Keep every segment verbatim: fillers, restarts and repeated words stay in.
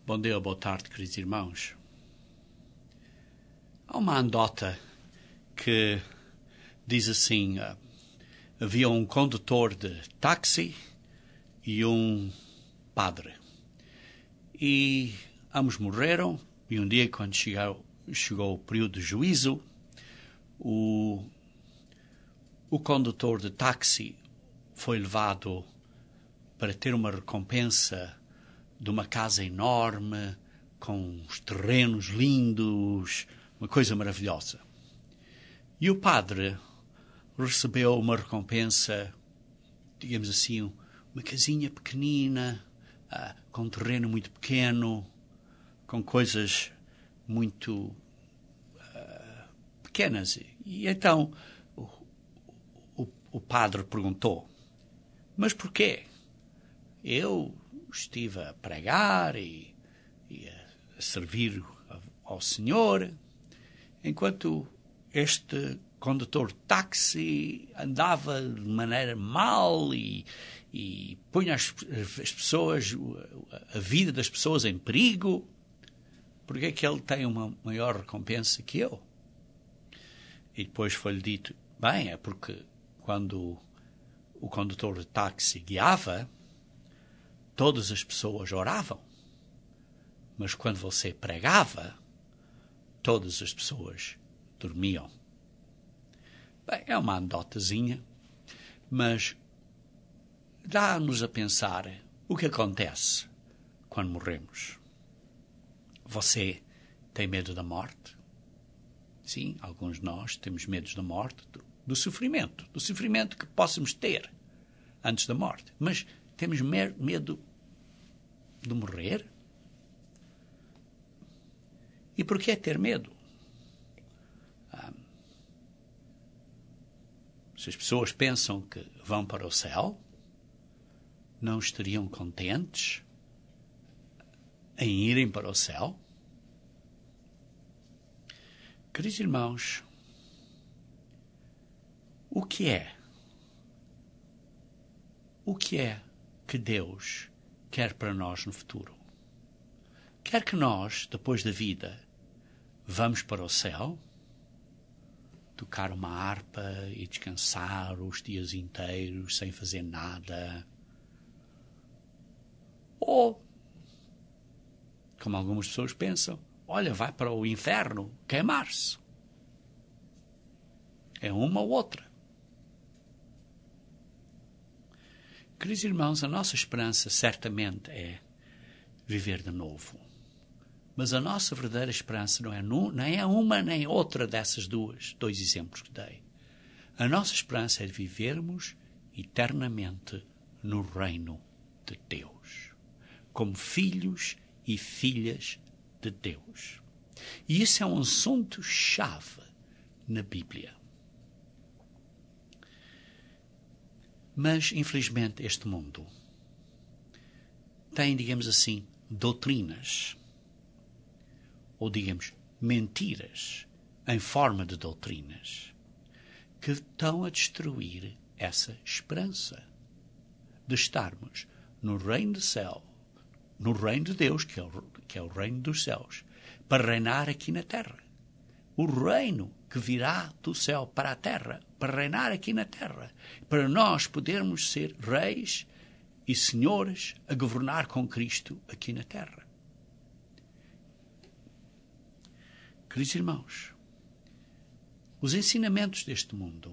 Bom dia, boa tarde, queridos irmãos. Há uma anedota que diz assim, uh, havia um condutor de táxi e um padre. E ambos morreram, e um dia, quando chegou, chegou o período de juízo, o, o condutor de táxi foi levado para ter uma recompensa de uma casa enorme, com os terrenos lindos, uma coisa maravilhosa. E o padre recebeu uma recompensa, digamos assim, uma casinha pequenina, uh, com um terreno muito pequeno, com coisas muito uh, pequenas. E então o, o, o padre perguntou, mas porquê? Eu estive a pregar e, e a servir ao Senhor, enquanto este condutor de táxi andava de maneira mal e, e punha as, as pessoas, a vida das pessoas em perigo. Porque é que ele tem uma maior recompensa que eu? E depois foi-lhe dito, bem, é porque quando o condutor de táxi guiava, todas as pessoas oravam. Mas quando você pregava, todas as pessoas dormiam. Bem, é uma anedotazinha, mas dá-nos a pensar o que acontece quando morremos. Você tem medo da morte? Sim, alguns de nós temos medo da morte, do, do sofrimento, do sofrimento que possamos ter antes da morte. Mas temos medo de morrer? E por que ter medo? Ah, se as pessoas pensam que vão para o céu, não estariam contentes em irem para o céu? Queridos irmãos, o que é? O que é que Deus quer para nós no futuro? Quer que nós, depois da vida, vamos para o céu, tocar uma harpa e descansar os dias inteiros sem fazer nada? Ou, como algumas pessoas pensam, olha, vai para o inferno queimar-se. É uma ou outra. Queridos irmãos, a nossa esperança certamente é viver de novo. Mas a nossa verdadeira esperança não é nem uma nem outra dessas duas, dois exemplos que dei. A nossa esperança é de vivermos eternamente no reino de Deus, como filhos e filhas de Deus. E isso é um assunto-chave na Bíblia. Mas, infelizmente, este mundo tem, digamos assim, doutrinas, ou, digamos, mentiras em forma de doutrinas, que estão a destruir essa esperança de estarmos no reino do céu, no reino de Deus, que é o, que é o reino dos céus, para reinar aqui na terra. O reino que virá do céu para a terra, para reinar aqui na terra, para nós podermos ser reis e senhores a governar com Cristo aqui na terra. Queridos irmãos, os ensinamentos deste mundo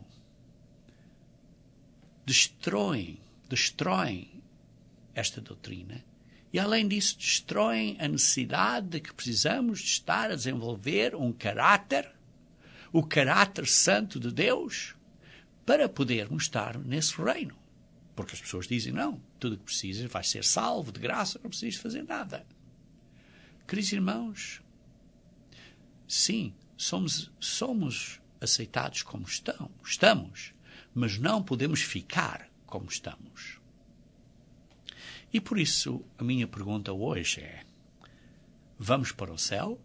destroem, destroem esta doutrina e, além disso, destroem a necessidade de que precisamos de estar a desenvolver um caráter, o caráter santo de Deus, para podermos estar nesse reino. Porque as pessoas dizem, não, tudo o que precisas vai ser salvo, de graça, não precisas fazer nada. Queridos irmãos, sim, somos, somos aceitados como estão, estamos, mas não podemos ficar como estamos. E por isso, a minha pergunta hoje é, vamos para o céu?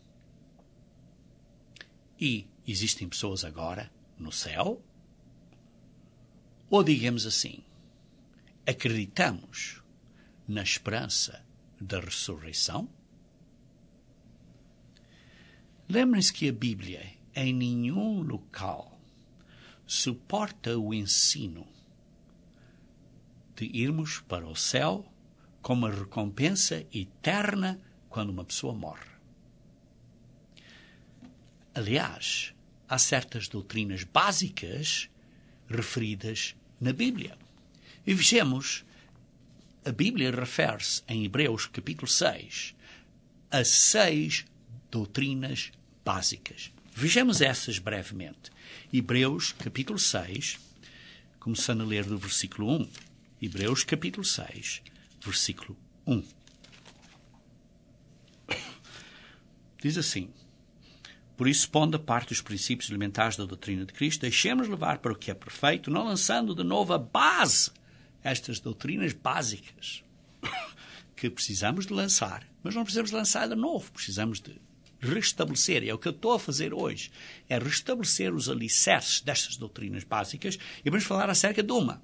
E existem pessoas agora no céu? Ou, digamos assim, acreditamos na esperança da ressurreição? Lembrem-se que a Bíblia, em nenhum local, suporta o ensino de irmos para o céu com uma recompensa eterna quando uma pessoa morre. Aliás, há certas doutrinas básicas referidas na Bíblia. E vejamos, a Bíblia refere-se em Hebreus capítulo seis a seis doutrinas básicas. Vejamos essas brevemente. Hebreus capítulo seis, começando a ler do versículo um. Hebreus capítulo seis, versículo um. Diz assim: por isso, pondo a parte dos princípios elementares da doutrina de Cristo, deixemos levar para o que é perfeito, não lançando de novo a base, estas doutrinas básicas, que precisamos de lançar, mas não precisamos de lançar de novo, precisamos de restabelecer, e é o que eu estou a fazer hoje, é restabelecer os alicerces destas doutrinas básicas, e vamos falar acerca de uma.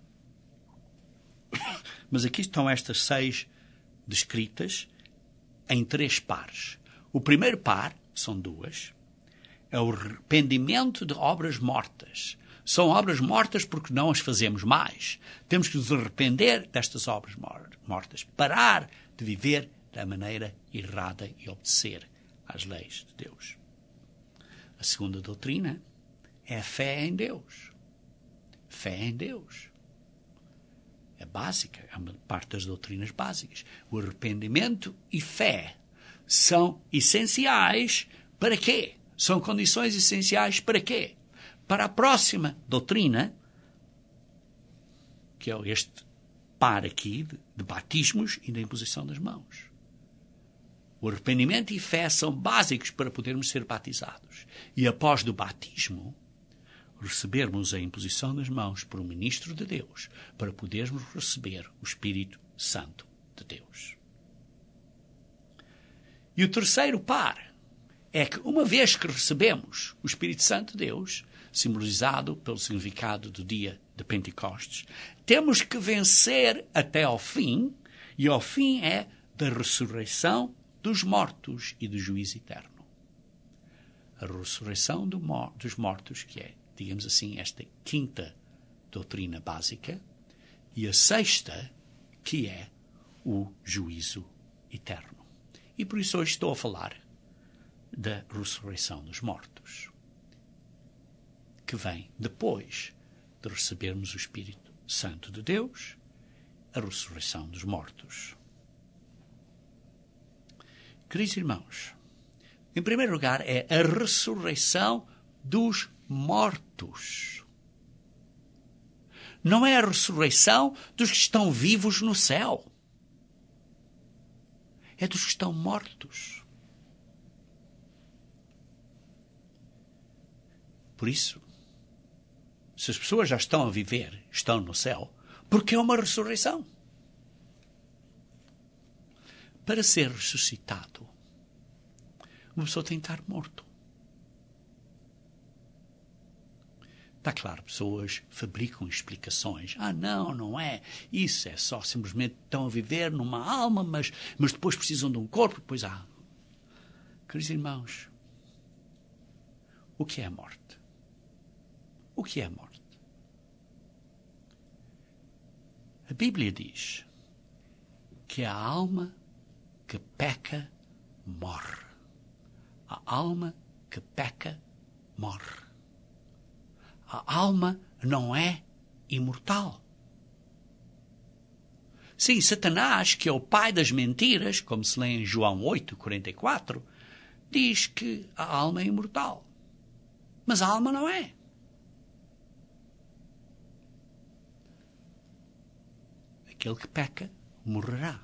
Mas aqui estão estas seis descritas em três pares. O primeiro par, são duas, é o arrependimento de obras mortas. São obras mortas porque não as fazemos mais. Temos que nos arrepender destas obras mortas. Parar de viver da maneira errada e obedecer às leis de Deus. A segunda doutrina é a fé em Deus. Fé em Deus. É básica, é uma parte das doutrinas básicas. O arrependimento e fé são essenciais para quê? São condições essenciais para quê? Para a próxima doutrina, que é este par aqui de, de batismos e da imposição das mãos. O arrependimento e fé são básicos para podermos ser batizados. E após do batismo, recebermos a imposição das mãos por um ministro de Deus, para podermos receber o Espírito Santo de Deus. E o terceiro par é que, uma vez que recebemos o Espírito Santo de Deus, simbolizado pelo significado do dia de Pentecostes, temos que vencer até ao fim, e ao fim é da ressurreição dos mortos e do juízo eterno. A ressurreição do mor- dos mortos, que é, digamos assim, esta quinta doutrina básica, e a sexta, que é o juízo eterno. E por isso hoje estou a falar da ressurreição dos mortos, que vem depois de recebermos o Espírito Santo de Deus, a ressurreição dos mortos. Queridos irmãos, em primeiro lugar é a ressurreição dos mortos. Não é a ressurreição dos que estão vivos no céu. É dos que estão mortos. Por isso, se as pessoas já estão a viver, estão no céu, porque é uma ressurreição. Para ser ressuscitado, uma pessoa tem que estar morto. Está claro, pessoas fabricam explicações. Ah, não, não é. Isso é só simplesmente estão a viver numa alma, mas, mas depois precisam de um corpo. Depois há. Queridos irmãos, o que é a morte? O que é a morte? A Bíblia diz que a alma que peca morre. A alma que peca morre. A alma não é imortal. Sim, Satanás, que é o pai das mentiras, como se lê em João oito, quarenta e quatro, diz que a alma é imortal. Mas a alma não é. Aquele que peca morrerá.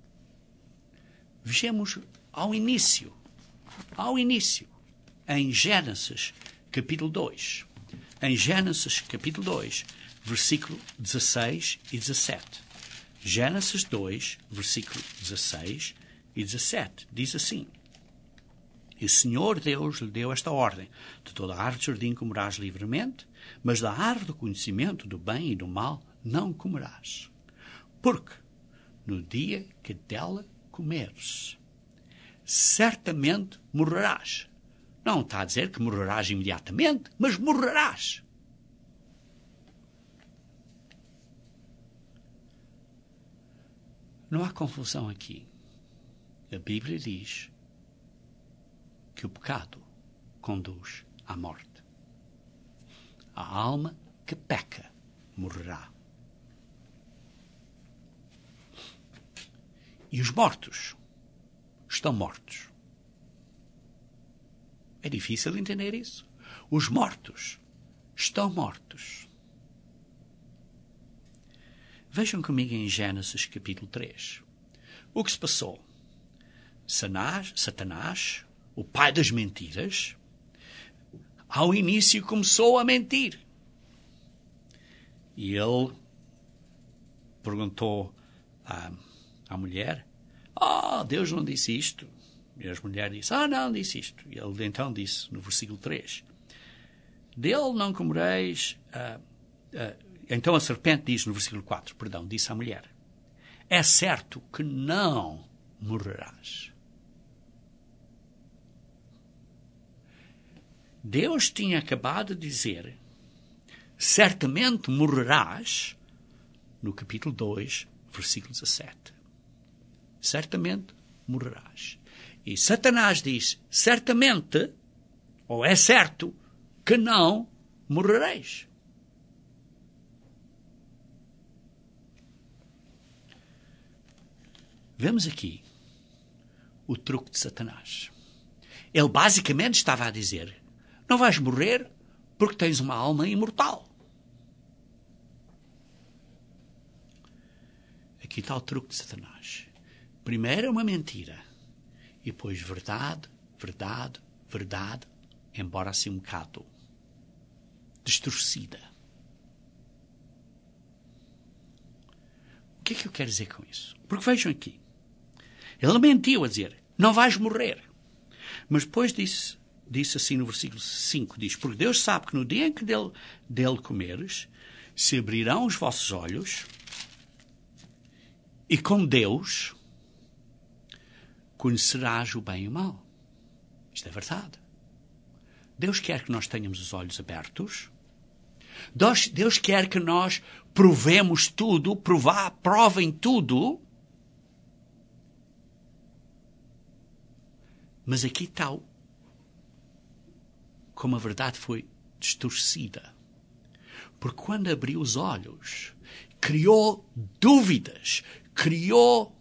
Vejamos ao início, ao início, em Gênesis, capítulo dois. Em Gênesis, capítulo dois, versículo dezesseis e dezassete. Gênesis dois, versículo dezesseis e dezassete. Diz assim: E o Senhor Deus lhe deu esta ordem: de toda a árvore do jardim comerás livremente, mas da árvore do conhecimento do bem e do mal não comerás. Porque no dia que dela comeres, certamente morrerás. Não está a dizer que morrerás imediatamente, mas morrerás. Não há confusão aqui. A Bíblia diz que o pecado conduz à morte. A alma que peca morrerá. E os mortos estão mortos. É difícil entender isso. Os mortos estão mortos. Vejam comigo em Gênesis capítulo três. O que se passou? Satanás, Satanás, o pai das mentiras, ao início começou a mentir. E ele perguntou à, à mulher, ah, oh, Deus não disse isto. E a mulher disse, ah, não, disse isto. E ele então disse, no versículo três, dele não comereis... Uh, uh, então a serpente diz, no versículo quatro, perdão, disse à mulher, é certo que não morrerás. Deus tinha acabado de dizer, certamente morrerás, no capítulo dois, versículo dezassete. Certamente morrerás. E Satanás diz, certamente, ou é certo, que não morrereis. Vemos aqui o truque de Satanás. Ele basicamente estava a dizer, não vais morrer porque tens uma alma imortal. Aqui está o truque de Satanás. Primeiro uma mentira. E depois verdade, verdade, verdade, embora assim um bocado distorcida. O que é que eu quero dizer com isso? Porque vejam aqui. Ele mentiu a dizer, não vais morrer. Mas depois disse, disse assim no versículo cinco, diz, porque Deus sabe que no dia em que dele, dele comeres, se abrirão os vossos olhos e com Deus conhecerás o bem e o mal. Isto é verdade. Deus quer que nós tenhamos os olhos abertos. Deus, Deus quer que nós provemos tudo, provar, provem tudo. Mas aqui está como a verdade foi distorcida. Porque quando abriu os olhos, criou dúvidas, criou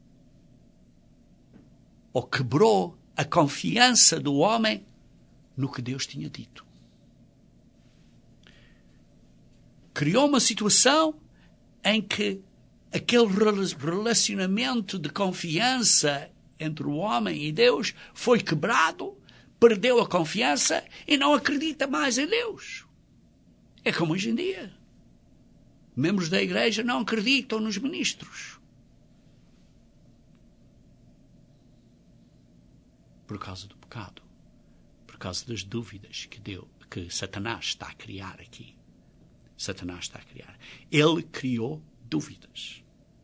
ou quebrou a confiança do homem no que Deus tinha dito. Criou uma situação em que aquele relacionamento de confiança entre o homem e Deus foi quebrado, perdeu a confiança e não acredita mais em Deus. É como hoje em dia. Membros da igreja não acreditam nos ministros. Por causa do pecado. Por causa das dúvidas que, deu, que Satanás está a criar aqui. Satanás está a criar. Ele criou dúvidas.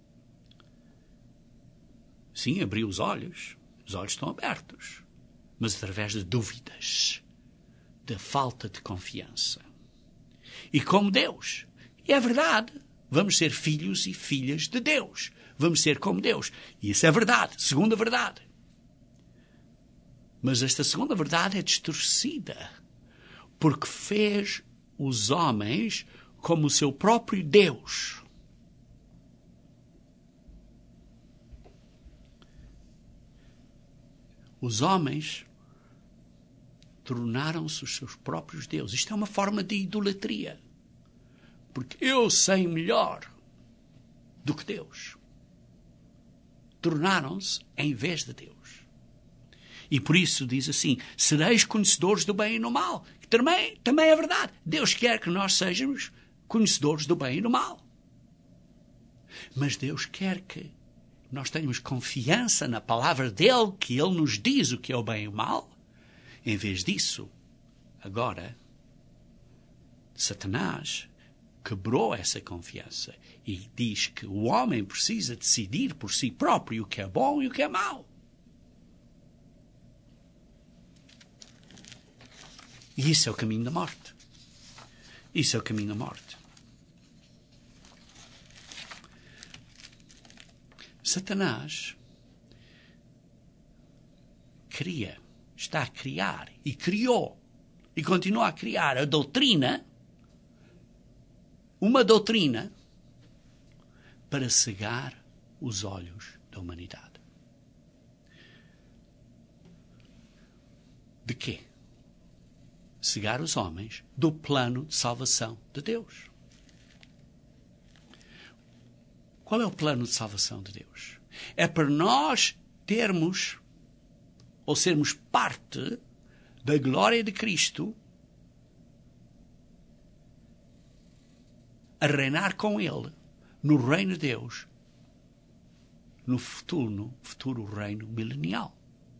Sim, abriu os olhos. Os olhos estão abertos. Mas através de dúvidas. De falta de confiança. E como Deus. E é verdade. Vamos ser filhos e filhas de Deus. Vamos ser como Deus. E isso é verdade. Segunda verdade. Mas esta segunda verdade é distorcida. Porque fez os homens como o seu próprio Deus. Os homens tornaram-se os seus próprios deuses. Isto é uma forma de idolatria. Porque eu sei melhor do que Deus. Tornaram-se em vez de Deus. E por isso diz assim, sereis conhecedores do bem e do mal. Que também, também é verdade. Deus quer que nós sejamos conhecedores do bem e do mal. Mas Deus quer que nós tenhamos confiança na palavra dele, que ele nos diz o que é o bem e o mal. Em vez disso, agora, Satanás quebrou essa confiança e diz que o homem precisa decidir por si próprio o que é bom e o que é mau. E isso é o caminho da morte. Isso é o caminho da morte. Satanás cria, está a criar e criou e continua a criar a doutrina, uma doutrina para cegar os olhos da humanidade. De quê? Cegar os homens do plano de salvação de Deus. Qual é o plano de salvação de Deus? É para nós termos ou sermos parte da glória de Cristo a reinar com Ele no reino de Deus, no futuro, no futuro reino milenial.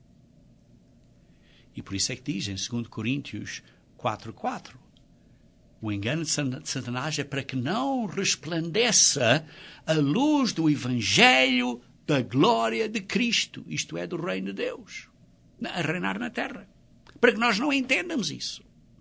E por isso é que diz em dois Coríntios quatro, quatro, o engano de Satanás é para que não resplandeça a luz do Evangelho da glória de Cristo, isto é, do reino de Deus, a reinar na terra. Para que nós não entendamos isso.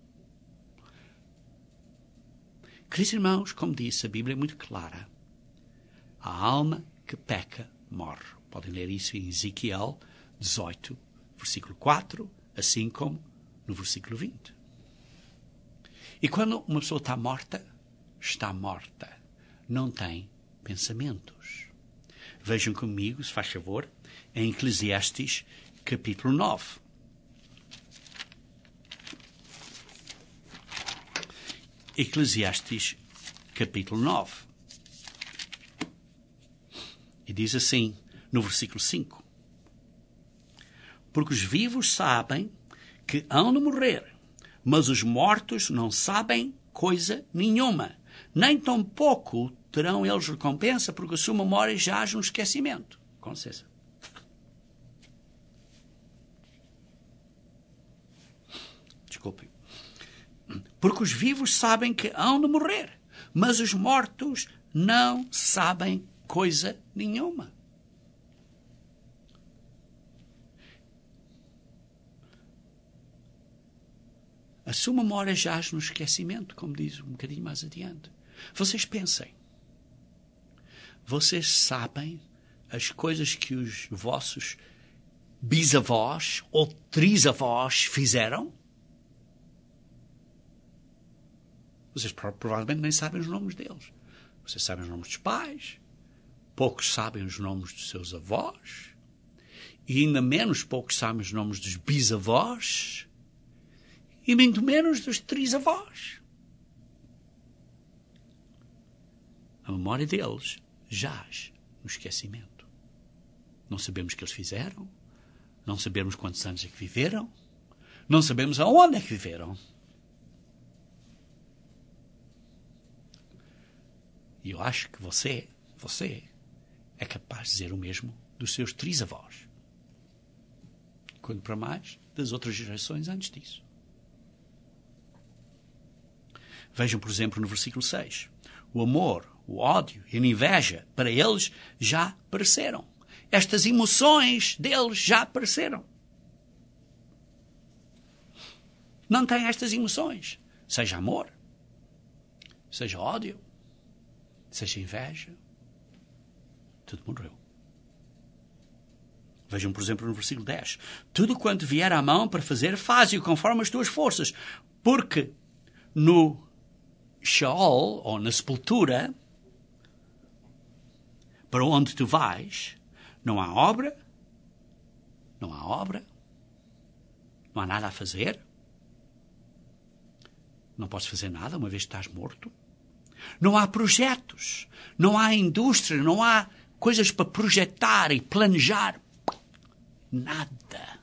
Queridos irmãos, como disse, a Bíblia é muito clara. A alma que peca morre. Podem ler isso em Ezequiel dezoito, versículo quatro, assim como no versículo vinte. E quando uma pessoa está morta, está morta. Não tem pensamentos. Vejam comigo, se faz favor, em Eclesiastes, capítulo nove. Eclesiastes, capítulo nove. E diz assim, no versículo cinco. Porque os vivos sabem que hão de morrer, mas os mortos não sabem coisa nenhuma. Nem tampouco terão eles recompensa, porque a sua memória jaz no esquecimento. Com licença. Desculpem. Porque os vivos sabem que hão de morrer, mas os mortos não sabem coisa nenhuma. A sua memória jaz no esquecimento, como diz um bocadinho mais adiante. Vocês pensem. Vocês sabem as coisas que os vossos bisavós ou trisavós fizeram? Vocês provavelmente nem sabem os nomes deles. Vocês sabem os nomes dos pais. Poucos sabem os nomes dos seus avós. E ainda menos poucos sabem os nomes dos bisavós. E muito menos dos trisavós. A memória deles jaz no esquecimento. Não sabemos o que eles fizeram. Não sabemos quantos anos é que viveram. Não sabemos aonde é que viveram. E eu acho que você, você, é capaz de dizer o mesmo dos seus trisavós. Quanto para mais das outras gerações antes disso. Vejam, por exemplo, no versículo seis. O amor, o ódio e a inveja, para eles já apareceram. Estas emoções deles já apareceram. Não têm estas emoções. Seja amor, seja ódio, seja inveja. Tudo morreu. Vejam, por exemplo, no versículo dez. Tudo quanto vier à mão para fazer, faze-o conforme as tuas forças. Porque no Sheol, ou na sepultura, para onde tu vais, não há obra, não há obra, não há nada a fazer, não podes fazer nada uma vez que estás morto, não há projetos, não há indústria, não há coisas para projetar e planejar, nada,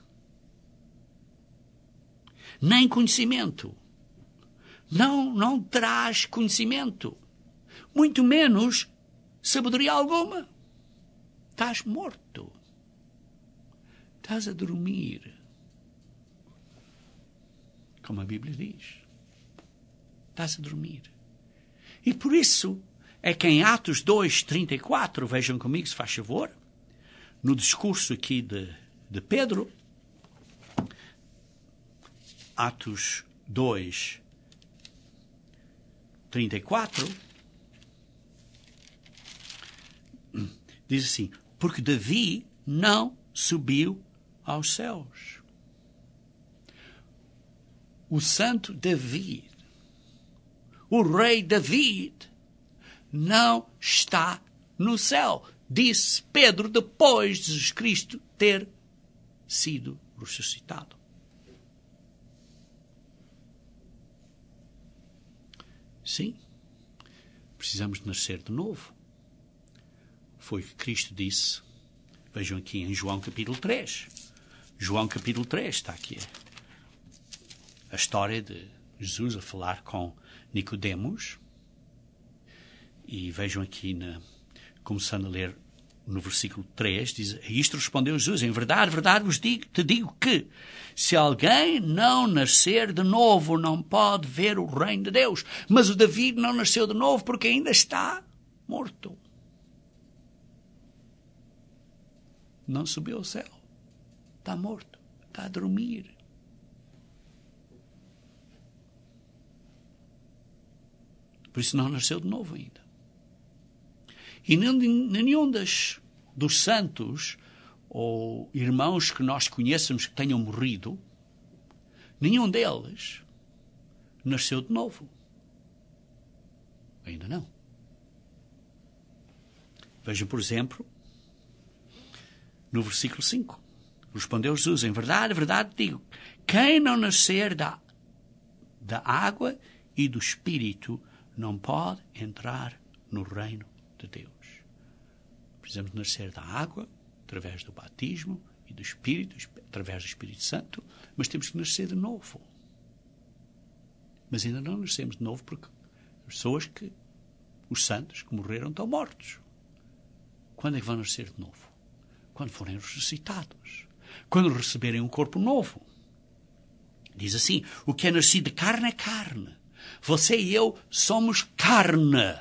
nem conhecimento. Não, não terás conhecimento. Muito menos sabedoria alguma. Estás morto. Estás a dormir. Como a Bíblia diz. Estás a dormir. E por isso é que em Atos dois, trinta e quatro, vejam comigo se faz favor, no discurso aqui de, de Pedro, Atos dois, trinta e quatro, diz assim, porque Davi não subiu aos céus. O santo Davi, o rei Davi, não está no céu, disse Pedro depois de Jesus Cristo ter sido ressuscitado. Sim, precisamos de nascer de novo. Foi o que Cristo disse. Vejam aqui em João capítulo três. João capítulo três, está aqui a história de Jesus a falar com Nicodemos. E vejam aqui, na, começando a ler no versículo três, diz, a isto respondeu Jesus, em verdade, verdade vos digo, te digo que se alguém não nascer de novo, não pode ver o reino de Deus. Mas o Davi não nasceu de novo porque ainda está morto. Não subiu ao céu. Está morto. Está a dormir. Por isso não nasceu de novo ainda. E nenhum das, dos santos ou irmãos que nós conheçamos que tenham morrido, nenhum deles nasceu de novo. Ainda não. Vejam, por exemplo, no versículo cinco. Respondeu Jesus, em verdade, verdade digo, quem não nascer da, da água e do Espírito não pode entrar no reino de Deus. Precisamos nascer da água, através do batismo, e do Espírito, através do Espírito Santo, mas temos que nascer de novo. Mas ainda não nascemos de novo porque as pessoas que, os santos que morreram, estão mortos. Quando é que vão nascer de novo? Quando forem ressuscitados. Quando receberem um corpo novo. Diz assim, o que é nascido de carne é carne. Você e eu somos carne.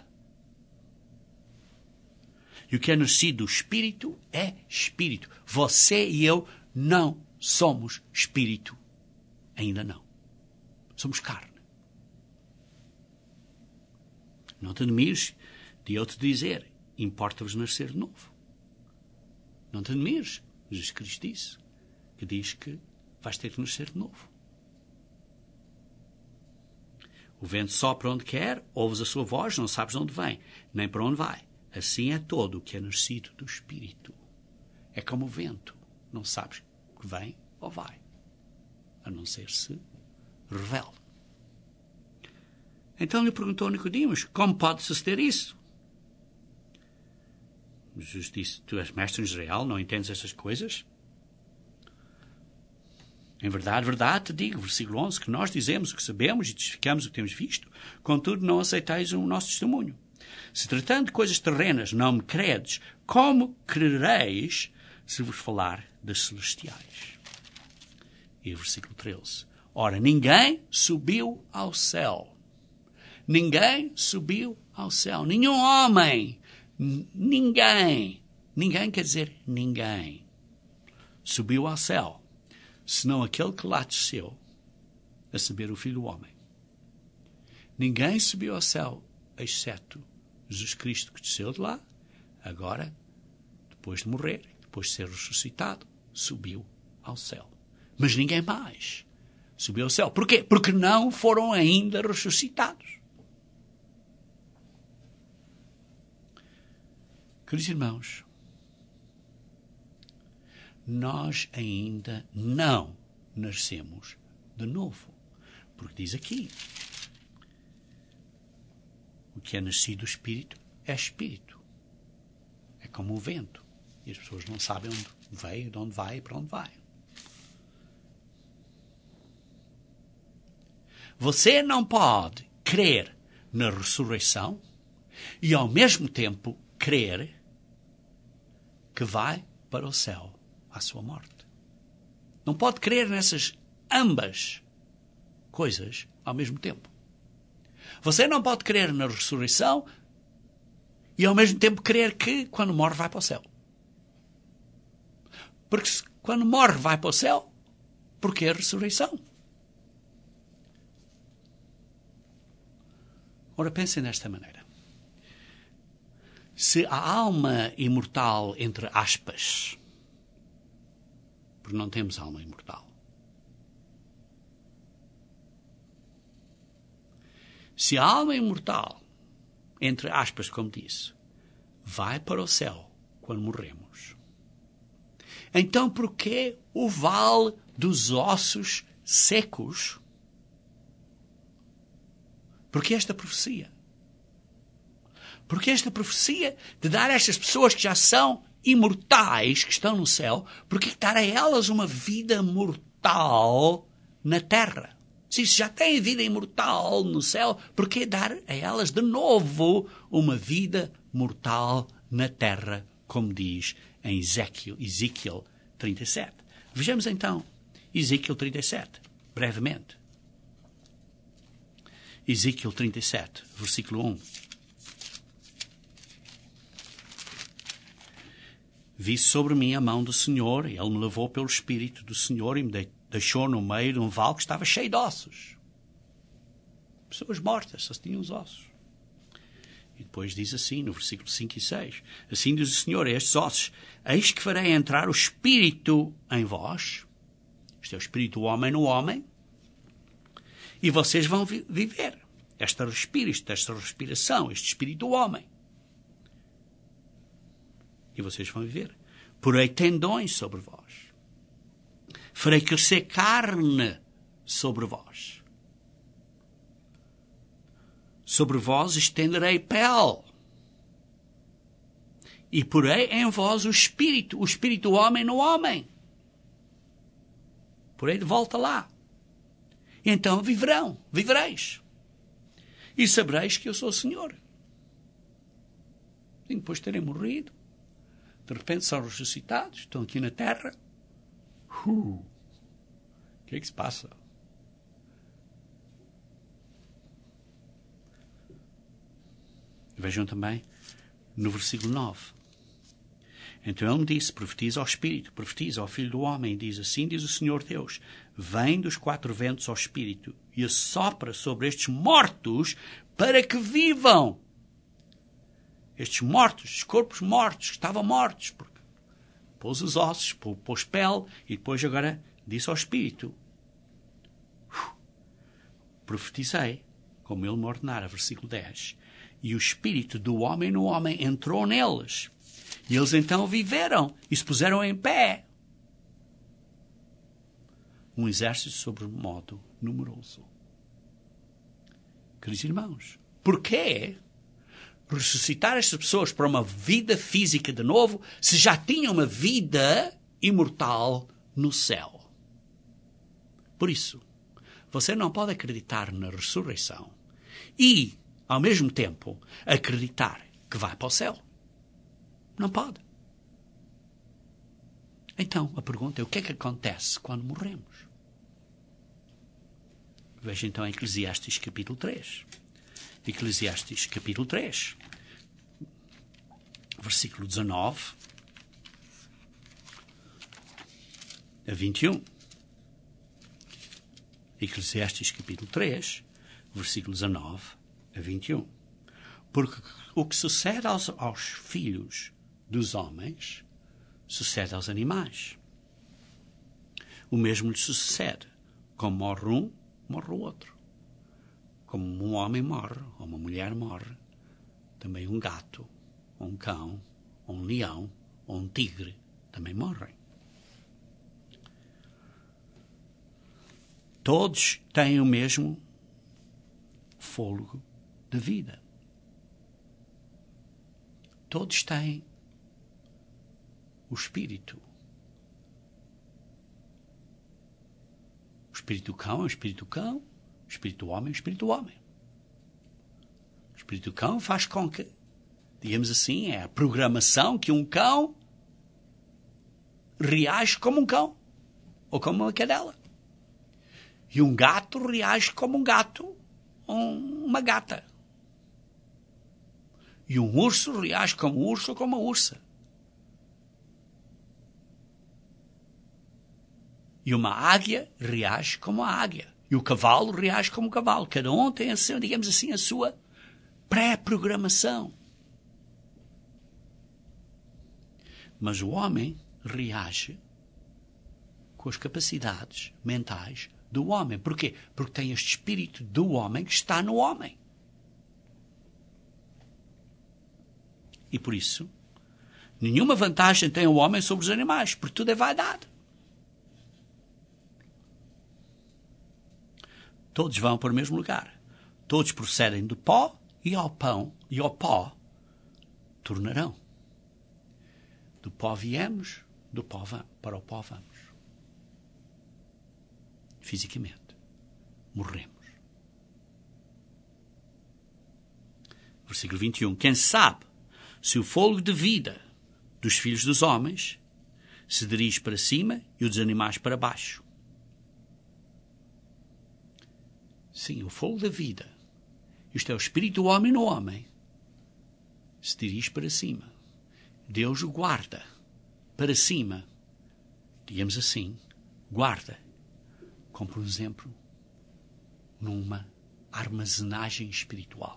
E o que é nascido do Espírito é Espírito. Você e eu não somos Espírito. Ainda não. Somos carne. Não te admires de eu te dizer, importa-vos nascer de novo. Não te admires. Jesus Cristo disse, que diz que vais ter que nascer de novo. O vento sopra onde quer, ouves a sua voz, não sabes de onde vem, nem para onde vai. Assim é todo o que é nascido do Espírito. É como o vento. Não sabes que vem ou vai. A não ser se revela. Então lhe perguntou Nicodemos, como pode suceder isso? Jesus disse, tu és mestre em Israel, não entendes essas coisas? Em verdade, verdade, te digo, versículo onze, que nós dizemos o que sabemos e testificamos o que temos visto, contudo não aceitais o nosso testemunho. Se tratando de coisas terrenas não me credes, como crereis se vos falar das celestiais? E o versículo treze. Ora, ninguém subiu ao céu. Ninguém subiu ao céu. Nenhum homem. Ninguém. Ninguém quer dizer ninguém. Subiu ao céu. Senão aquele que lá desceu, a saber, o Filho do Homem. Ninguém subiu ao céu, exceto Jesus Cristo que desceu de lá, agora, depois de morrer, depois de ser ressuscitado, subiu ao céu. Mas ninguém mais subiu ao céu. Porquê? Porque não foram ainda ressuscitados. Queridos irmãos, nós ainda não nascemos de novo. Porque diz aqui, o que é nascido do Espírito é Espírito. É como o vento. E as pessoas não sabem onde veio, de onde vai e para onde vai. Você não pode crer na ressurreição e ao mesmo tempo crer que vai para o céu à sua morte. Não pode crer nessas ambas coisas ao mesmo tempo. Você não pode crer na ressurreição e ao mesmo tempo crer que quando morre vai para o céu. Porque quando morre vai para o céu, porque é a ressurreição. Ora, pensem desta maneira. Se a alma imortal, entre aspas, porque não temos alma imortal, se a alma imortal, entre aspas, como disse, vai para o céu quando morremos, então por que o vale dos ossos secos? Porque esta profecia? Porque esta profecia de dar a estas pessoas que já são imortais, que estão no céu, porque dar a elas uma vida mortal na terra? Se já têm vida imortal no céu, por que dar a elas de novo uma vida mortal na terra, como diz em Ezequiel, Ezequiel trinta e sete? Vejamos então Ezequiel trinta e sete, brevemente. Ezequiel trinta e sete, versículo um. Vi sobre mim a mão do Senhor, e Ele me levou pelo Espírito do Senhor e me deixou no meio de um vale que estava cheio de ossos. Pessoas mortas, só tinham os ossos. E depois diz assim, no versículo cinco e seis, assim diz o Senhor a estes ossos: eis que farei entrar o Espírito em vós, este é o Espírito do homem no homem, e vocês vão vi- viver. Esta respiração, esta respiração, este Espírito do homem. E vocês vão viver. Porei tendões sobre vós. Farei crescer carne sobre vós. Sobre vós estenderei pele. E porei em vós o Espírito, o Espírito do homem no homem. Porei de volta lá. E então viverão, vivereis. E sabereis que eu sou o Senhor. E depois de terem morrido, de repente são ressuscitados, estão aqui na terra. Uh, o que é que se passa? Vejam também no versículo nove. Então ele me disse: profetiza ao Espírito, profetiza ao Filho do Homem, e diz: assim diz o Senhor Deus, vem dos quatro ventos ao Espírito e assopra sobre estes mortos para que vivam. Estes mortos, estes corpos mortos, que estavam mortos, porque pôs os ossos, pôs pele, e depois agora disse ao Espírito: uh, profetizei, como ele me ordenara, versículo dez, e o Espírito do homem no homem entrou neles, e eles então viveram e se puseram em pé. Um exército sobre modo numeroso. Queridos irmãos, porquê ressuscitar estas pessoas para uma vida física de novo, se já tinham uma vida imortal no céu? Por isso, você não pode acreditar na ressurreição e, ao mesmo tempo, acreditar que vai para o céu. Não pode. Então, a pergunta é: o que é que acontece quando morremos? Veja então Eclesiastes capítulo três. Eclesiastes capítulo três, versículo dezanove a vinte e um. Eclesiastes capítulo três, versículo dezanove a vinte e um. Porque o que sucede aos, aos filhos dos homens sucede aos animais. O mesmo lhes sucede. Como morre um, morre o outro. Como um homem morre, ou uma mulher morre, também um gato, ou um cão, ou um leão, ou um tigre também morrem. Todos têm o mesmo fôlego de vida. Todos têm o espírito. O espírito do cão é o espírito do cão, o espírito do homem é o espírito do homem. O espírito do cão faz com que, digamos assim, é a programação que um cão reage como um cão, ou como uma cadela. E um gato reage como um gato, ou uma gata. E um urso reage como um urso ou como uma ursa. E uma águia reage como a águia. E o cavalo reage como o cavalo. Cada um tem, digamos assim, a sua pré-programação. Mas o homem reage com as capacidades mentais do homem. Porquê? Porque tem este espírito do homem que está no homem. E por isso, nenhuma vantagem tem o homem sobre os animais, porque tudo é vaidade. Todos vão para o mesmo lugar. Todos procedem do pó e ao pão e ao pó tornarão. Do pó viemos, do pó vamos, para o pó vamos. Fisicamente. Morremos. Versículo vinte e um. Quem sabe se o fôlego de vida dos filhos dos homens se dirige para cima e o dos animais para baixo. Sim, o fôlego da vida. Isto é o espírito do homem no homem. Se dirige para cima. Deus o guarda para cima. Digamos assim, guarda. Como, por exemplo, numa armazenagem espiritual.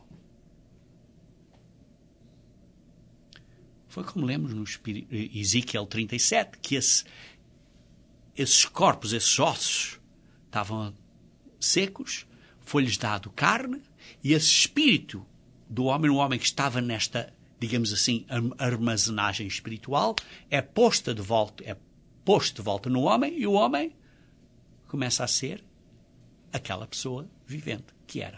Foi como lemos no Ezequiel trinta e sete, que esse, esses corpos, esses ossos, estavam secos, foi-lhes dado carne, e esse espírito do homem, o homem que estava nesta, digamos assim, armazenagem espiritual, é posto de volta, é posto de volta no homem, e o homem começa a ser aquela pessoa vivente que era.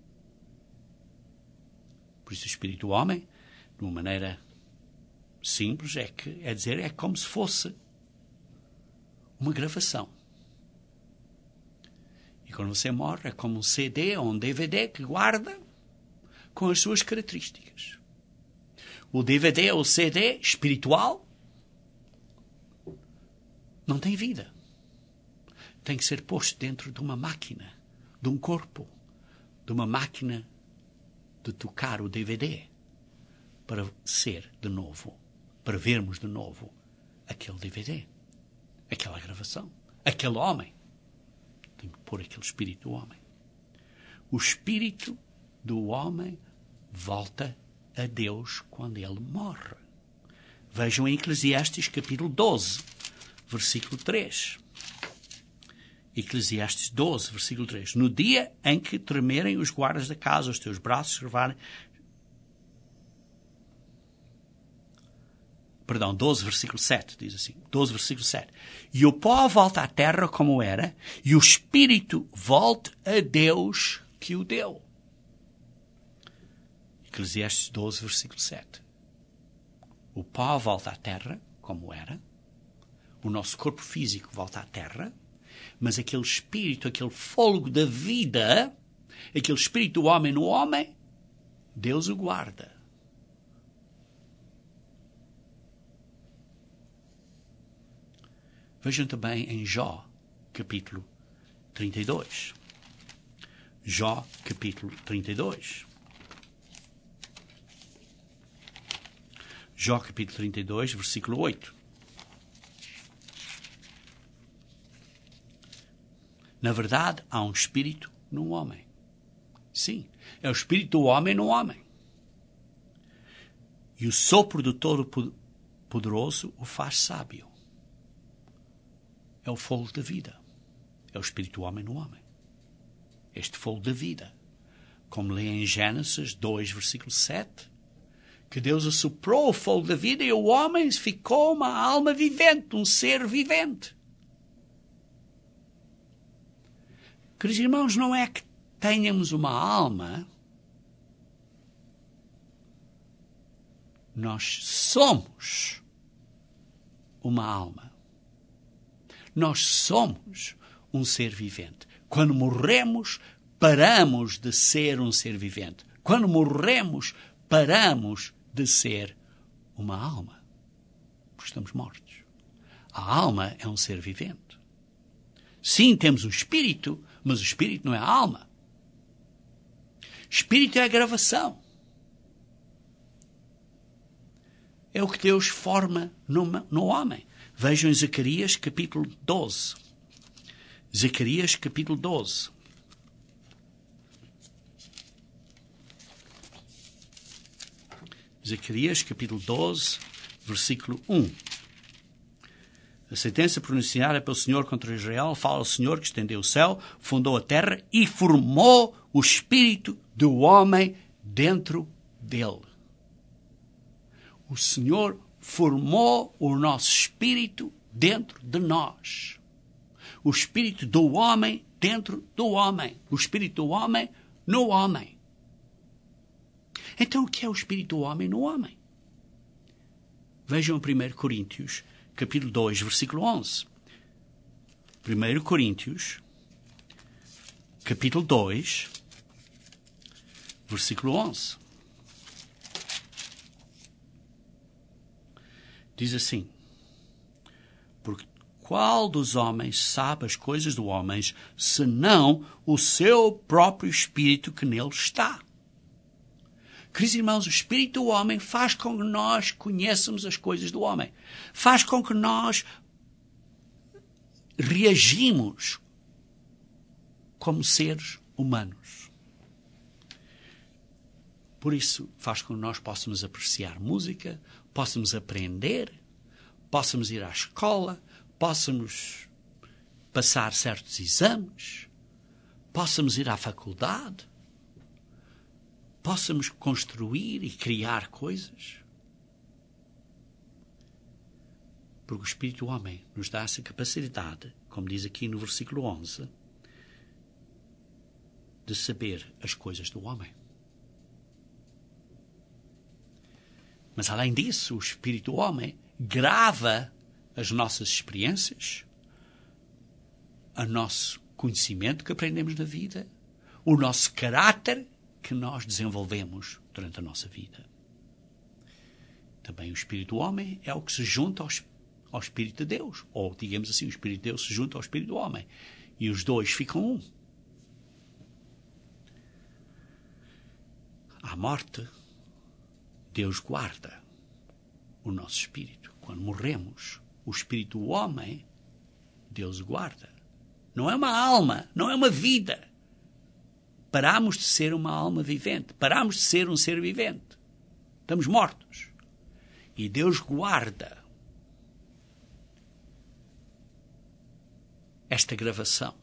Por isso o espírito do homem, de uma maneira simples, é, que, é dizer, é como se fosse uma gravação. E quando você morre, é como um C D ou um D V D que guarda com as suas características. O D V D ou o C D espiritual não tem vida. Tem que ser posto dentro de uma máquina, de um corpo, de uma máquina de tocar o D V D para ser de novo, para vermos de novo aquele D V D, aquela gravação, aquele homem. Tem que pôr aquele espírito do homem. O espírito do homem volta a Deus quando ele morre. Vejam em Eclesiastes capítulo doze, versículo três. Eclesiastes doze, versículo três. No dia em que tremerem os guardas da casa, os teus braços servarem... Perdão, doze, versículo sete, diz assim. doze, versículo sete. E o pó volta à terra como era, e o espírito volta a Deus que o deu. Eclesiastes doze, versículo sete. O pó volta à terra como era, o nosso corpo físico volta à terra, mas aquele espírito, aquele fôlego da vida, aquele espírito do homem no homem, Deus o guarda. Vejam também em Jó, capítulo trinta e dois. Jó, capítulo trinta e dois. Jó, capítulo trinta e dois, versículo oito. Na verdade, há um espírito no homem. Sim, é o espírito do homem no homem. E o sopro do Todo-Poderoso o faz sábio. É o fogo da vida. É o espírito do homem no homem. Este fogo da vida. Como lê em Gênesis dois, versículo sete, que Deus assoprou o fogo da vida e o homem ficou uma alma vivente, um ser vivente. Queridos irmãos, não é que tenhamos uma alma. Nós somos uma alma. Nós somos um ser vivente. Quando morremos, paramos de ser um ser vivente. Quando morremos, paramos de ser uma alma. Porque estamos mortos. A alma é um ser vivente. Sim, temos um espírito, mas o espírito não é a alma. Espírito é a gravação. É o que Deus forma no, no homem. Vejam em Zacarias capítulo doze. Zacarias capítulo doze. Zacarias, capítulo doze, versículo um. A sentença pronunciada pelo Senhor contra Israel fala ao Senhor que estendeu o céu, fundou a terra e formou o espírito do homem dentro dele. O Senhor formou o nosso espírito dentro de nós. O espírito do homem dentro do homem. O espírito do homem no homem. Então, o que é o espírito do homem no homem? Vejam primeiro Coríntios, capítulo dois, versículo onze. primeiro Coríntios, capítulo dois, versículo onze. Diz assim: porque qual dos homens sabe as coisas do homem, senão o seu próprio espírito que nele está? Queridos irmãos, o espírito do homem faz com que nós conheçamos as coisas do homem. Faz com que nós reagimos como seres humanos. Por isso, faz com que nós possamos apreciar música, possamos aprender, possamos ir à escola, possamos passar certos exames, possamos ir à faculdade, possamos construir e criar coisas. Porque o Espírito do homem nos dá essa capacidade, como diz aqui no versículo onze, de saber as coisas do homem. Mas, além disso, o Espírito do homem grava as nossas experiências, o nosso conhecimento que aprendemos na vida, o nosso caráter que nós desenvolvemos durante a nossa vida. Também o Espírito do homem é o que se junta ao, ao Espírito de Deus. Ou, digamos assim, o Espírito de Deus se junta ao Espírito do homem. E os dois ficam um. À morte, Deus guarda o nosso espírito. Quando morremos, o espírito do homem, Deus guarda. Não é uma alma, não é uma vida. Paramos de ser uma alma vivente. Paramos de ser um ser vivente. Estamos mortos. E Deus guarda esta gravação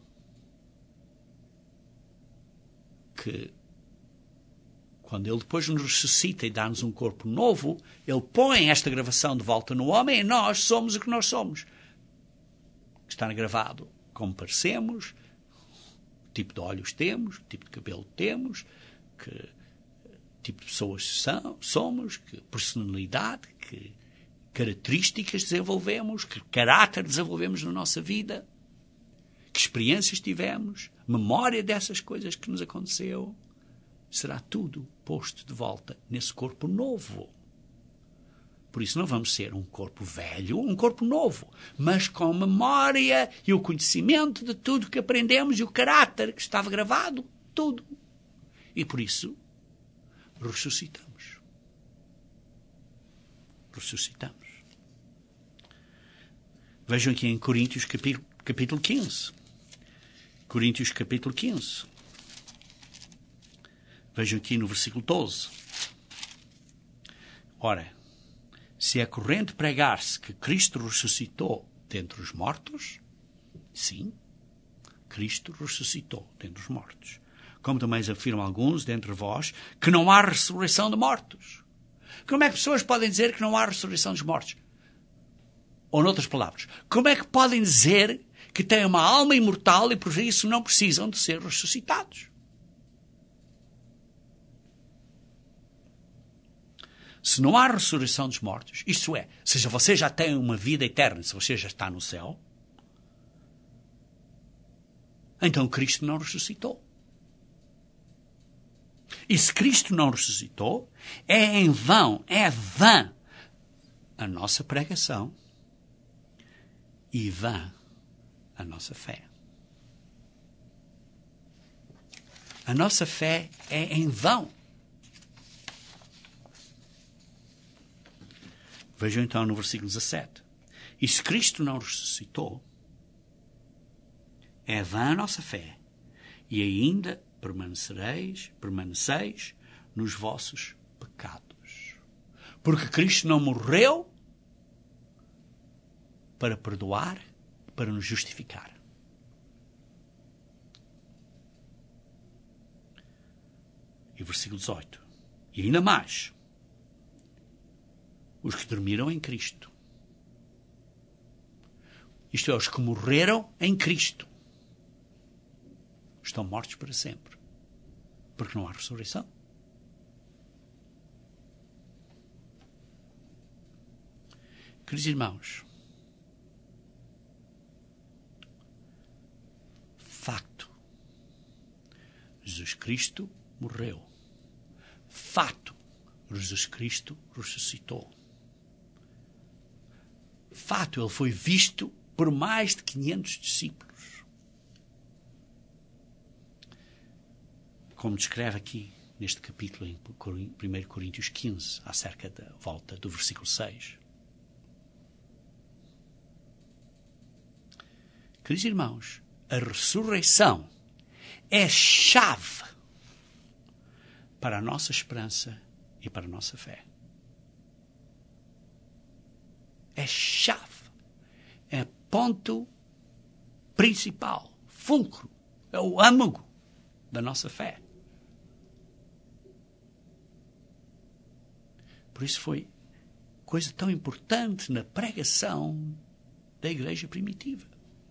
que, quando Ele depois nos ressuscita e dá-nos um corpo novo, Ele põe esta gravação de volta no homem e nós somos o que nós somos. Está gravado como parecemos, que tipo de olhos temos, que tipo de cabelo temos, que tipo de pessoas são, somos, que personalidade, que características desenvolvemos, que caráter desenvolvemos na nossa vida, que experiências tivemos, memória dessas coisas que nos aconteceu. Será tudo posto de volta nesse corpo novo. Por isso não vamos ser um corpo velho, um corpo novo, mas com memória e o conhecimento de tudo que aprendemos e o caráter que estava gravado, tudo. E por isso ressuscitamos. Ressuscitamos. Vejam aqui em Coríntios capítulo, capítulo quinze. Coríntios capítulo quinze. Vejam aqui no versículo doze. Ora, se é corrente pregar-se que Cristo ressuscitou dentre os mortos, sim, Cristo ressuscitou dentre os mortos. Como também afirmam alguns dentre vós que não há ressurreição de mortos. Como é que pessoas podem dizer que não há ressurreição dos mortos? Ou, noutras palavras, como é que podem dizer que têm uma alma imortal e por isso não precisam de ser ressuscitados? Se não há ressurreição dos mortos, isto é, seja você já tem uma vida eterna, se você já está no céu, então Cristo não ressuscitou. E se Cristo não ressuscitou, é em vão, é vã a nossa pregação e vã a nossa fé. A nossa fé é em vão. Vejam então no versículo dezassete. E se Cristo não ressuscitou, é vã a nossa fé, e ainda permanecereis, permaneceis nos vossos pecados. Porque Cristo não morreu para perdoar, para nos justificar. E versículo dezoito. E ainda mais. Os que dormiram em Cristo. Isto é, os que morreram em Cristo. Estão mortos para sempre. Porque não há ressurreição. Queridos irmãos, facto. Jesus Cristo morreu. Fato. Jesus Cristo ressuscitou. Fato, ele foi visto por mais de quinhentos discípulos. Como descreve aqui neste capítulo em primeiro Coríntios quinze, acerca da volta do versículo seis. Queridos irmãos, a ressurreição é chave para a nossa esperança e para a nossa fé. É chave. É ponto principal, fulcro, é o âmago da nossa fé. Por isso foi coisa tão importante na pregação da igreja primitiva.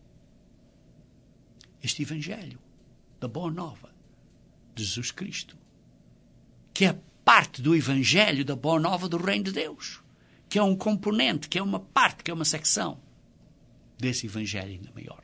Este Evangelho da Boa Nova de Jesus Cristo, que é parte do Evangelho da Boa Nova do Reino de Deus, que é um componente, que é uma parte, que é uma secção desse Evangelho ainda maior.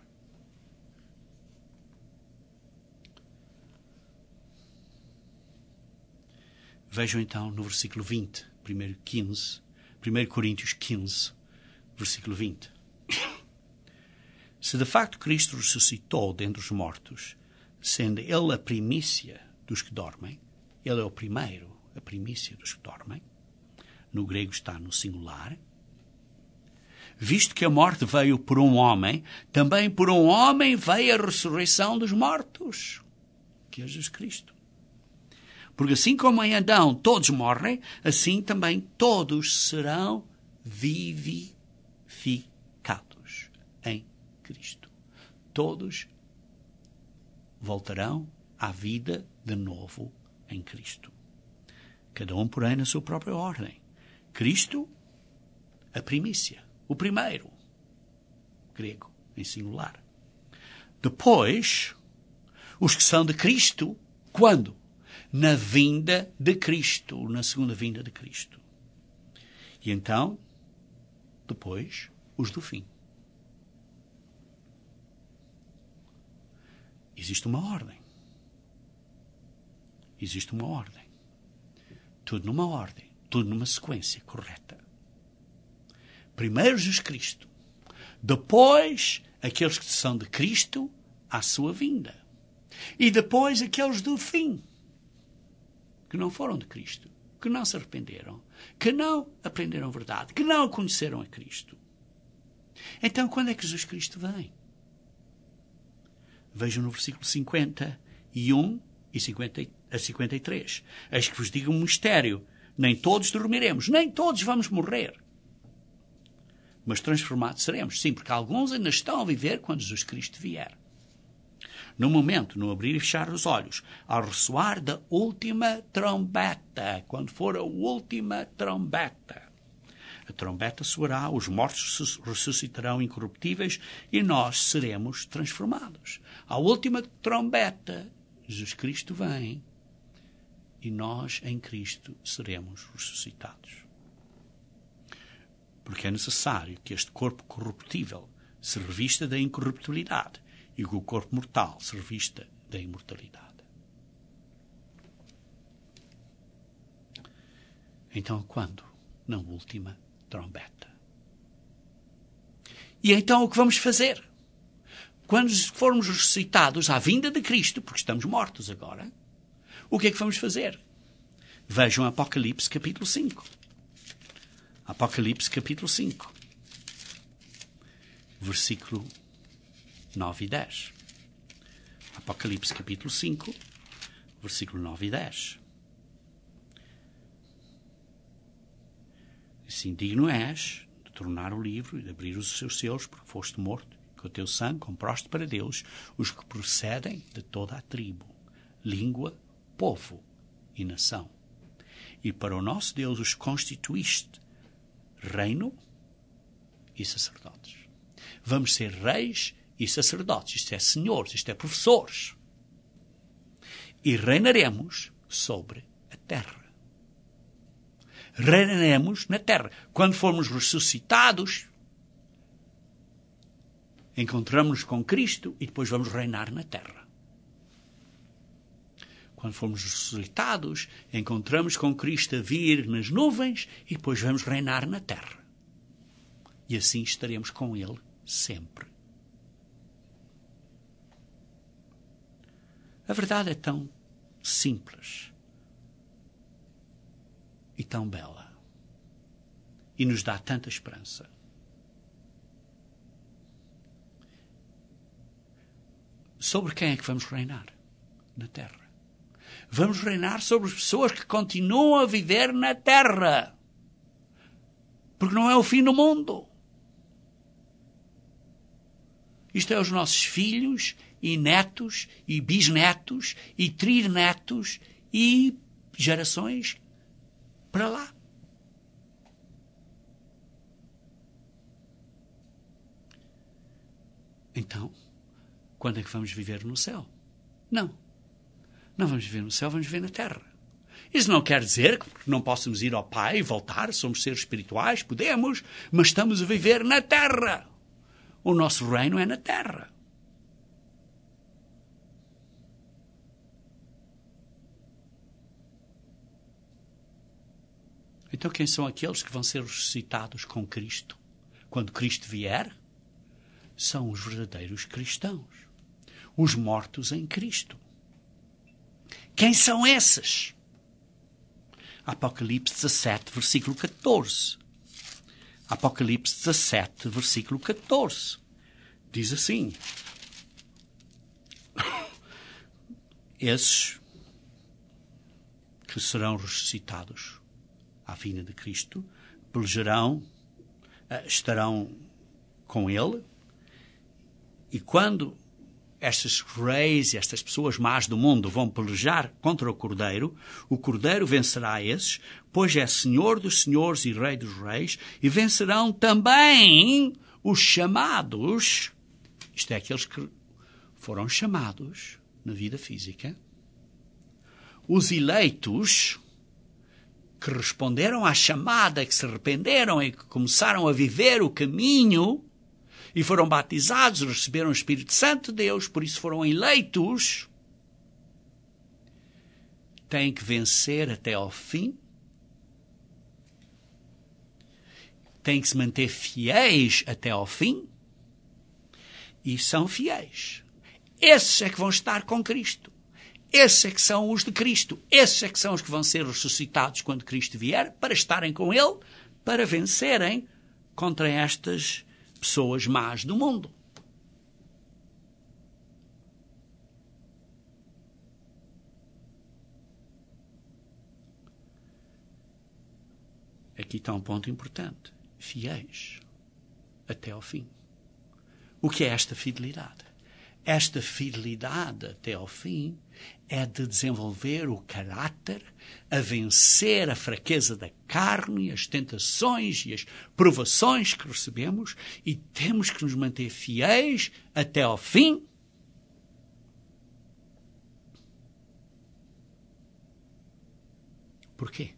Vejam então no versículo vinte, primeiro quinze, primeiro Coríntios quinze, versículo vinte. Se de facto Cristo ressuscitou dentre os mortos, sendo Ele a primícia dos que dormem, Ele é o primeiro, a primícia dos que dormem, no grego está no singular, visto que a morte veio por um homem, também por um homem veio a ressurreição dos mortos, que é Jesus Cristo. Porque assim como em Adão todos morrem, assim também todos serão vivificados em Cristo. Todos voltarão à vida de novo em Cristo. Cada um, porém, na sua própria ordem. Cristo, a primícia, o primeiro, grego, em singular. Depois, os que são de Cristo, quando? Na vinda de Cristo, na segunda vinda de Cristo. E então, depois, os do fim. Existe uma ordem. Existe uma ordem. Tudo numa ordem. Tudo numa sequência correta. Primeiro Jesus Cristo. Depois, aqueles que são de Cristo à sua vinda. E depois, aqueles do fim. Que não foram de Cristo. Que não se arrependeram. Que não aprenderam a verdade. Que não conheceram a Cristo. Então, quando é que Jesus Cristo vem? Vejam no versículo cinquenta e um e cinquenta a cinquenta e três. Eis que vos digo um mistério. Nem todos dormiremos. Nem todos vamos morrer. Mas transformados seremos. Sim, porque alguns ainda estão a viver quando Jesus Cristo vier. No momento, no abrir e fechar os olhos, ao ressoar da última trombeta, quando for a última trombeta, a trombeta soará, os mortos ressuscitarão incorruptíveis e nós seremos transformados. A última trombeta, Jesus Cristo vem e nós em Cristo seremos ressuscitados. Porque é necessário que este corpo corruptível se revista da incorruptibilidade e que o corpo mortal se revista da imortalidade. Então, quando? Na última trombeta. E então o que vamos fazer? Quando formos ressuscitados à vinda de Cristo, porque estamos mortos agora, o que é que vamos fazer? Vejam Apocalipse capítulo cinco. Apocalipse capítulo cinco. Versículo nove e dez. Apocalipse capítulo cinco, versículo nove e dez. assim digno és de tornar o livro e de abrir os seus selos, porque foste morto, com o teu sangue compraste para Deus os que procedem de toda a tribo, língua, povo e nação. E para o nosso Deus os constituíste reino e sacerdotes. Vamos ser reis e sacerdotes. Isto é senhores, isto é professores. E reinaremos sobre a terra. Reinaremos na terra. Quando formos ressuscitados, encontramos-nos com Cristo e depois vamos reinar na terra. Quando formos ressuscitados, encontramos com Cristo a vir nas nuvens e depois vamos reinar na terra. E assim estaremos com Ele sempre. A verdade é tão simples e tão bela e nos dá tanta esperança. Sobre quem é que vamos reinar na terra? Vamos reinar sobre as pessoas que continuam a viver na terra. Porque não é o fim do mundo. Isto é os nossos filhos e netos e bisnetos e trinetos e gerações para lá. Então, quando é que vamos viver no céu? Não. Não vamos viver no céu, vamos viver na terra. Isso não quer dizer que não possamos ir ao Pai e voltar, somos seres espirituais, podemos, mas estamos a viver na terra. O nosso reino é na terra. Então quem são aqueles que vão ser ressuscitados com Cristo? Quando Cristo vier, são os verdadeiros cristãos. Os mortos em Cristo. Quem são esses? Apocalipse dezassete, versículo catorze. Apocalipse dezassete, versículo catorze. Diz assim. Esses que serão ressuscitados à vinda de Cristo, pelejarão, estarão com Ele, e quando estes reis e estas pessoas más do mundo vão pelejar contra o Cordeiro, o Cordeiro vencerá esses, pois é Senhor dos senhores e Rei dos reis, e vencerão também os chamados, isto é, aqueles que foram chamados na vida física, os eleitos, que responderam à chamada, que se arrependeram e que começaram a viver o caminho, e foram batizados, receberam o Espírito Santo de Deus, por isso foram eleitos, têm que vencer até ao fim, têm que se manter fiéis até ao fim, e são fiéis. Esses é que vão estar com Cristo. Esses é que são os de Cristo. Esses é que são os que vão ser ressuscitados quando Cristo vier, para estarem com Ele, para vencerem contra estas pessoas más do mundo. Aqui está um ponto importante. Fiéis até ao fim. O que é esta fidelidade? Esta fidelidade até ao fim é de desenvolver o caráter, a vencer a fraqueza da carne, as tentações e as provações que recebemos, e temos que nos manter fiéis até ao fim. Porquê?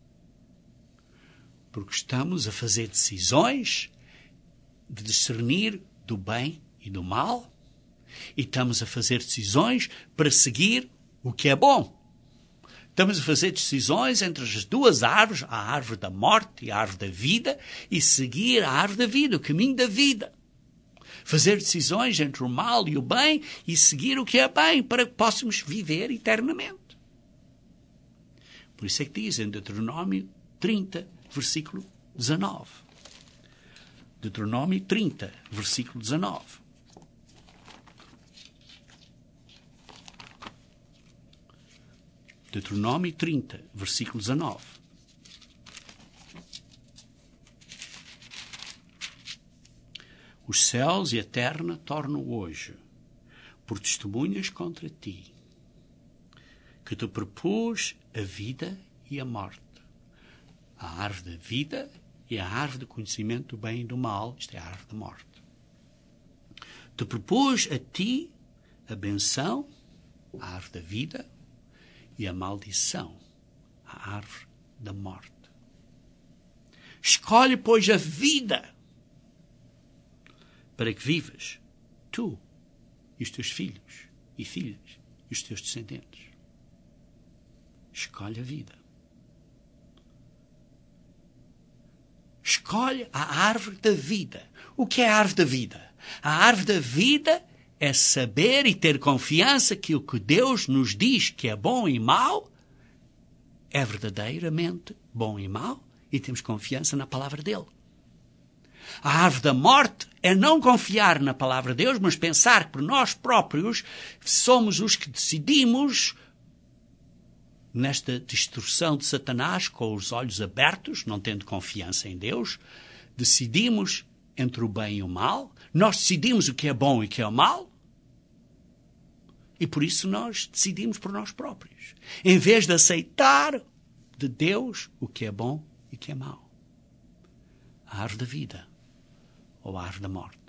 Porque estamos a fazer decisões de discernir do bem e do mal, e estamos a fazer decisões para seguir o que é bom. Estamos a fazer decisões entre as duas árvores, a árvore da morte e a árvore da vida, e seguir a árvore da vida, o caminho da vida. Fazer decisões entre o mal e o bem e seguir o que é bem, para que possamos viver eternamente. Por isso é que diz em Deuteronômio trinta, versículo dezanove. Deuteronômio trinta, versículo dezanove. Deuteronômio trinta, versículo dezanove. os céus e a terra tornam hoje por testemunhas contra ti, que te propus a vida e a morte, a árvore da vida e a árvore do conhecimento do bem e do mal, isto é a árvore da morte. Te propus a ti a benção, a árvore da vida, e a maldição, a árvore da morte. Escolhe, pois, a vida, para que vivas, tu e os teus filhos e filhas e os teus descendentes. Escolhe a vida. Escolhe a árvore da vida. O que é a árvore da vida? A árvore da vida é saber e ter confiança que o que Deus nos diz que é bom e mau é verdadeiramente bom e mau, e temos confiança na palavra dele. A árvore da morte é não confiar na palavra de Deus, mas pensar que por nós próprios somos os que decidimos, nesta distorção de Satanás, com os olhos abertos, não tendo confiança em Deus, decidimos entre o bem e o mal. Nós decidimos o que é bom e o que é mal, e por isso nós decidimos por nós próprios, em vez de aceitar de Deus o que é bom e o que é mau. A árvore da vida ou a árvore da morte.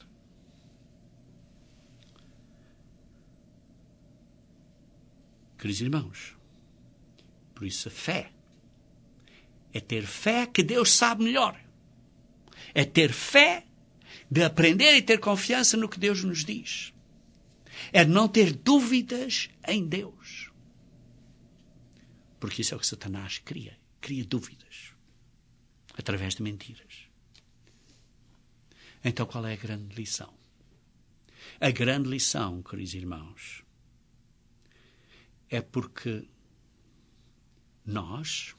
Queridos irmãos, por isso a fé é ter fé que Deus sabe melhor. É ter fé de aprender e ter confiança no que Deus nos diz. É não ter dúvidas em Deus. Porque isso é o que Satanás cria. Cria dúvidas. Através de mentiras. Então qual é a grande lição? A grande lição, queridos irmãos, é porque nós,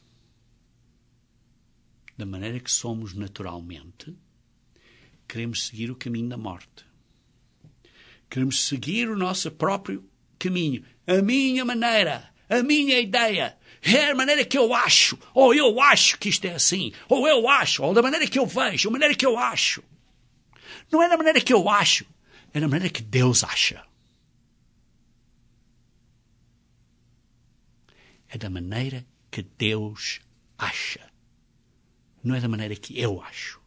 da maneira que somos naturalmente, queremos seguir o caminho da morte. Queremos seguir o nosso próprio caminho. A minha maneira, a minha ideia, é a maneira que eu acho, ou eu acho que isto é assim, ou eu acho, ou da maneira que eu vejo, a maneira que eu acho. Não é da maneira que eu acho, é da maneira que Deus acha. É da maneira que Deus acha. Não é da maneira que eu acho.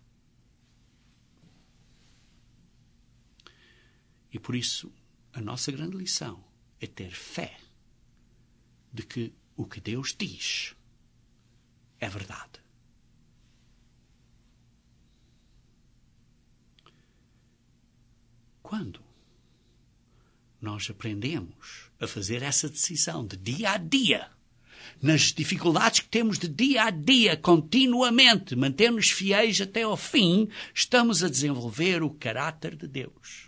E por isso, a nossa grande lição é ter fé de que o que Deus diz é verdade. Quando nós aprendemos a fazer essa decisão de dia a dia, nas dificuldades que temos de dia a dia, continuamente, manter-nos fiéis até ao fim, estamos a desenvolver o caráter de Deus.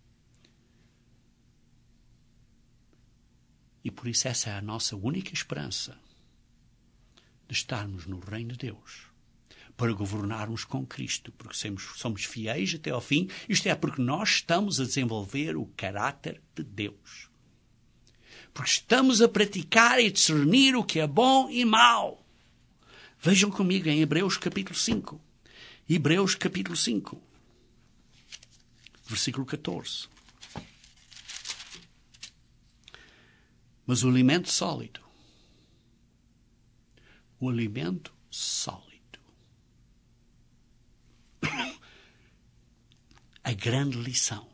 E por isso essa é a nossa única esperança de estarmos no reino de Deus, para governarmos com Cristo, porque somos, somos fiéis até ao fim. Isto é porque nós estamos a desenvolver o caráter de Deus. Porque estamos a praticar e discernir o que é bom e mau. Vejam comigo em Hebreus capítulo cinco. Hebreus capítulo cinco. Versículo catorze. Mas o alimento sólido, o alimento sólido, a grande lição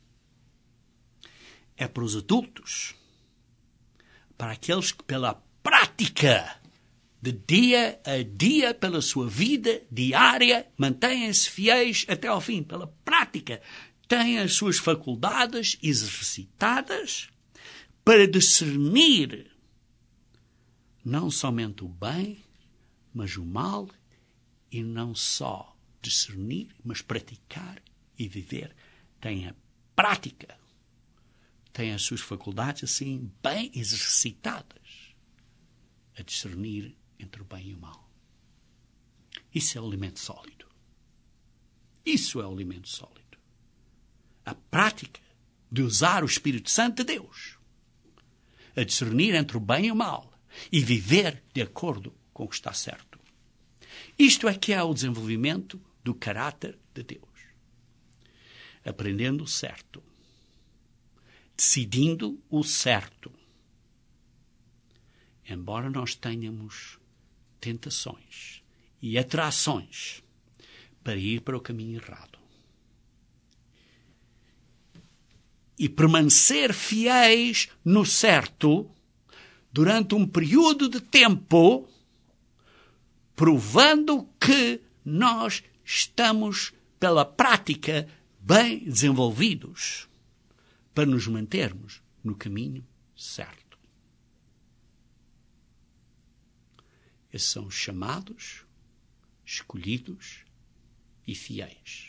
é para os adultos, para aqueles que pela prática de dia a dia, pela sua vida diária, mantêm-se fiéis até ao fim, pela prática, têm as suas faculdades exercitadas para discernir não somente o bem, mas o mal, e não só discernir, mas praticar e viver. Tem a prática, tem as suas faculdades assim bem exercitadas a discernir entre o bem e o mal. Isso é o alimento sólido. Isso é o alimento sólido. A prática de usar o Espírito Santo de Deus a discernir entre o bem e o mal e viver de acordo com o que está certo. Isto é que é o desenvolvimento do caráter de Deus. aprendendo o certo, decidindo o certo. Embora nós tenhamos tentações e atrações para ir para o caminho errado. E permanecer fiéis no certo durante um período de tempo, provando que nós estamos, pela prática, bem desenvolvidos para nos mantermos no caminho certo. Esses são os chamados, escolhidos e fiéis.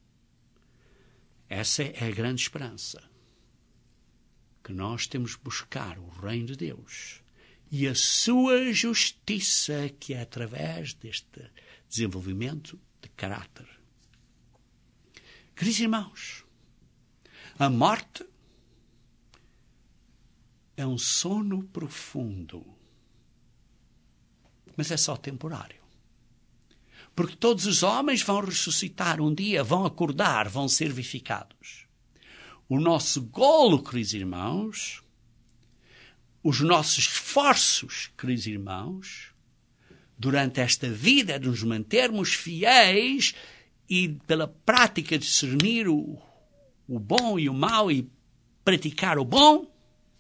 Essa é a grande esperança. Que nós temos de buscar o reino de Deus e a sua justiça, que é através deste desenvolvimento de caráter. Queridos irmãos, a morte é um sono profundo, mas é só temporário. Porque todos os homens vão ressuscitar um dia, vão acordar, vão ser vivificados. O nosso golo, queridos irmãos, os nossos esforços, queridos irmãos, durante esta vida é de nos mantermos fiéis e pela prática de discernir o, o bom e o mau e praticar o bom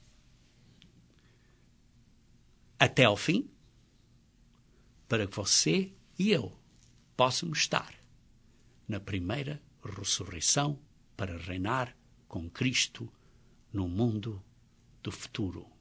até ao fim, para que você e eu possamos estar na primeira ressurreição para reinar com Cristo no mundo do futuro.